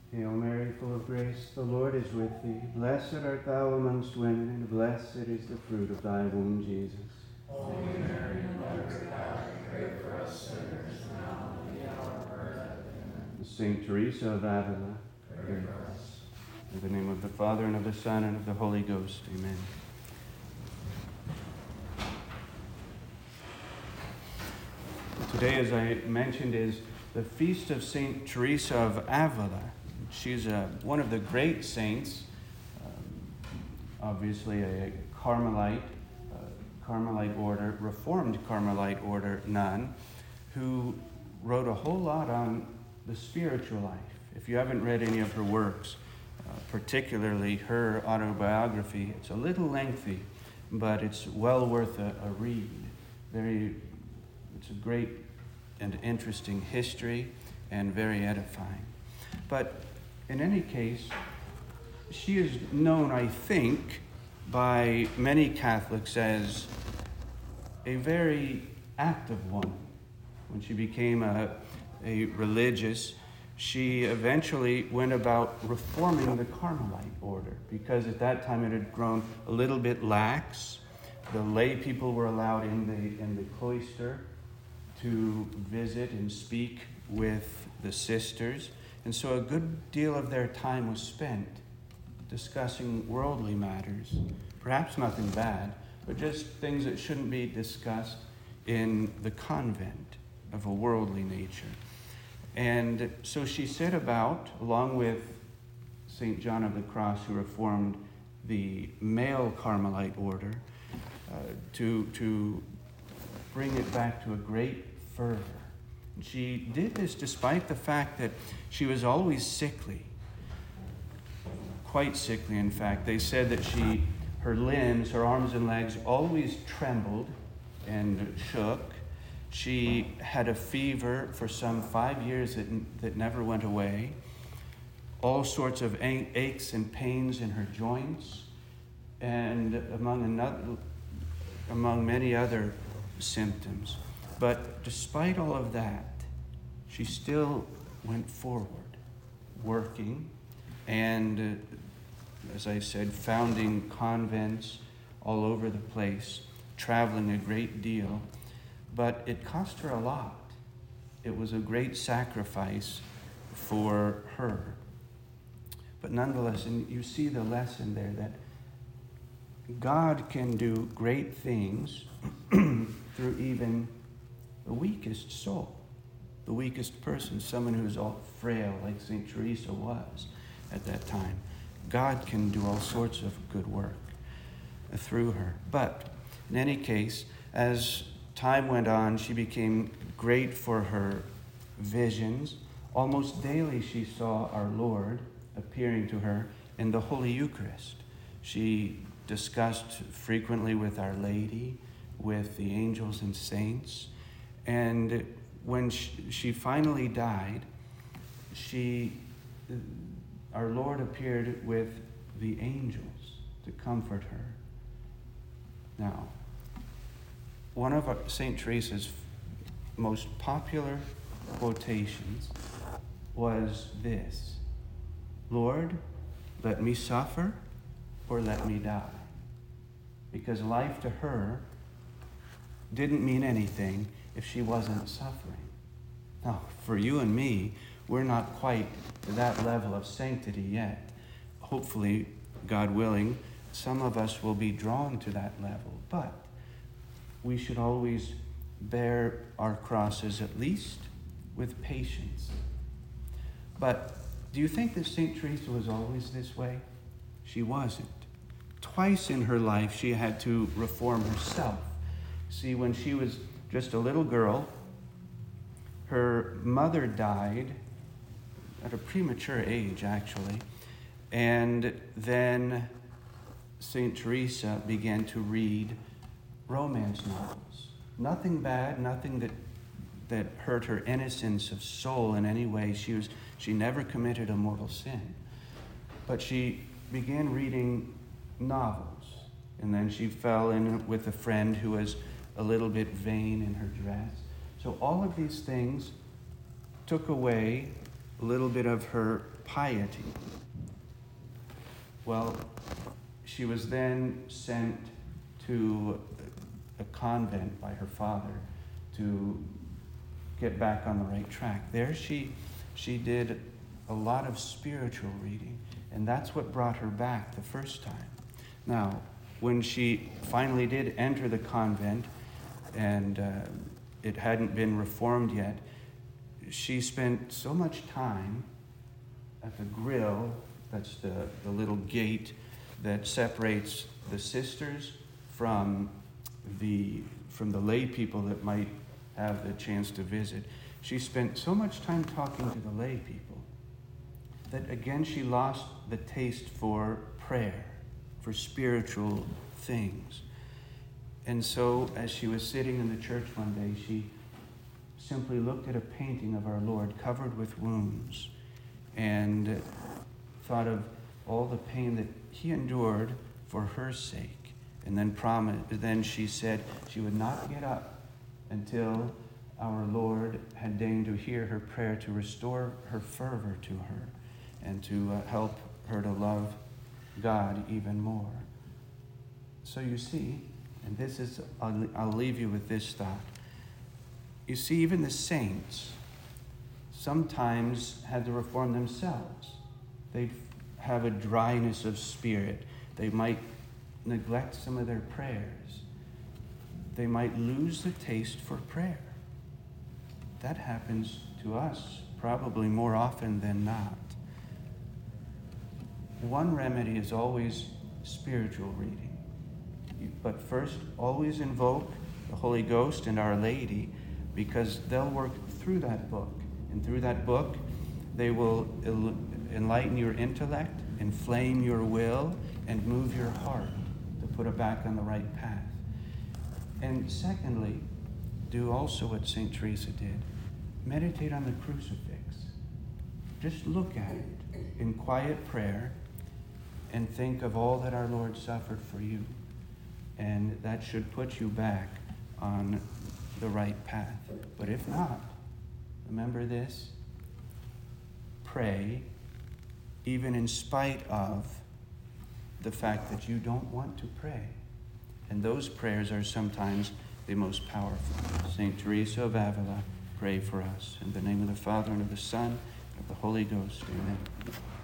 Hail Mary, full of grace, the Lord is with thee. Blessed art thou amongst women, and blessed is the fruit of thy womb, Jesus. Holy Mary, Mother of God, pray for us sinners now and at the hour of our death. Amen. Saint Teresa of Avila, Pray for us. in the name of the Father, and of the Son, and of the Holy Ghost. Amen. Today, as I mentioned, is the feast of Saint Teresa of Avila. She's one of the great saints, obviously a Carmelite order, Reformed Carmelite order nun, who wrote a whole lot on the spiritual life. If you haven't read any of her works, particularly her autobiography, it's a little lengthy, but it's well worth a read. It's a great and interesting history and very edifying. But in any case, she is known, I think, by many Catholics as a very active woman. When she became a religious, she eventually went about reforming the Carmelite order, because at that time it had grown a little bit lax. The lay people were allowed in the cloister to visit and speak with the sisters. And so a good deal of their time was spent discussing worldly matters, perhaps nothing bad, but just things that shouldn't be discussed in the convent of a worldly nature. And so she set about, along with St. John of the Cross, who reformed the male Carmelite order, to bring it back to a great fervor. And she did this despite the fact that she was always sickly, quite sickly, in fact. They said that her limbs, her arms and legs, always trembled and shook. She had a fever for some 5 years that never went away. All sorts of aches and pains in her joints, and among many other symptoms. But despite all of that, she still went forward, working, and as I said, founding convents all over the place, traveling a great deal. But it cost her a lot. It was a great sacrifice for her. But nonetheless, and you see the lesson there, that God can do great things through even the weakest soul, the weakest person, someone who's all frail, like St. Teresa was at that time. God can do all sorts of good work through her. But in any case, as time went on, she became great for her visions. Almost daily she saw our Lord appearing to her in the Holy Eucharist. She discussed frequently with Our Lady, with the angels and saints. And when she finally died, our Lord appeared with the angels to comfort her. Now, one of St. Teresa's most popular quotations was this: "Lord, let me suffer or let me die." Because life to her didn't mean anything if she wasn't suffering. Now, for you and me, we're not quite to that level of sanctity yet. Hopefully, God willing, some of us will be drawn to that level. But we should always bear our crosses, at least with patience. But do you think that St. Teresa was always this way? She wasn't. Twice in her life, she had to reform herself. See, when she was just a little girl, her mother died at a premature age, actually. And then St. Teresa began to read romance novels. Nothing bad, nothing that hurt her innocence of soul in any way. She never committed a mortal sin. But she began reading novels. And then she fell in with a friend who was a little bit vain in her dress. So all of these things took away a little bit of her piety. Well, she was then sent to a convent by her father to get back on the right track. There she did a lot of spiritual reading, and that's what brought her back the first time. Now, when she finally did enter the convent, and it hadn't been reformed yet, she spent so much time at the grill, that's the little gate that separates the sisters from the lay people that might have the chance to visit. She spent so much time talking to the lay people that again she lost the taste for prayer, for spiritual things. And so as she was sitting in the church one day, she simply looked at a painting of our Lord covered with wounds and thought of all the pain that he endured for her sake. And then she said she would not get up until our Lord had deigned to hear her prayer to restore her fervor to her and to help her to love God even more. So you see, and this is, I'll leave you with this thought. You see, even the saints sometimes had to reform themselves. They'd have a dryness of spirit. They might neglect some of their prayers. They might lose the taste for prayer. That happens to us probably more often than not. One remedy is always spiritual reading. But first, always invoke the Holy Ghost and Our Lady, because they'll work through that book. And through that book, they will enlighten your intellect, inflame your will, and move your heart to put it back on the right path. And secondly, do also what St. Teresa did. Meditate on the crucifix. Just look at it in quiet prayer and think of all that our Lord suffered for you. And that should put you back on the right path. But if not, remember this: pray even in spite of the fact that you don't want to pray. And those prayers are sometimes the most powerful. St. Teresa of Avila, pray for us. In the name of the Father, and of the Son, and of the Holy Ghost. Amen.